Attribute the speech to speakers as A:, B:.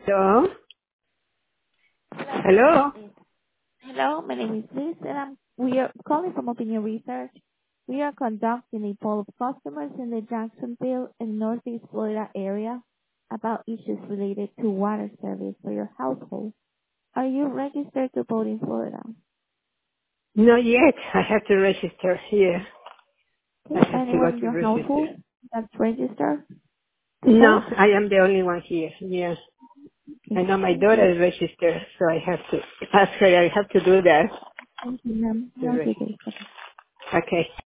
A: Hello?
B: Hello, my name is
A: Hello?
B: Liz. Hello, my name is Liz, and we are calling from Opinion Research. We are conducting a poll of customers in the Jacksonville and Northeast Florida area about issues related to water service for your household. Are you registered to vote in Florida?
A: Not yet. I have to register here.
B: Okay,
A: I have to go
B: anyone in
A: to
B: your
A: register.
B: household that's registered to
A: No,
B: vote?
A: I am the only one here. Yeah. I
B: Okay,
A: know my
B: thank you.
A: daughter is registered, so I have to ask her. I have to do that
B: Thank you, ma'am.
A: to
B: Have a good
A: register.
B: day. Bye-bye.
A: Okay.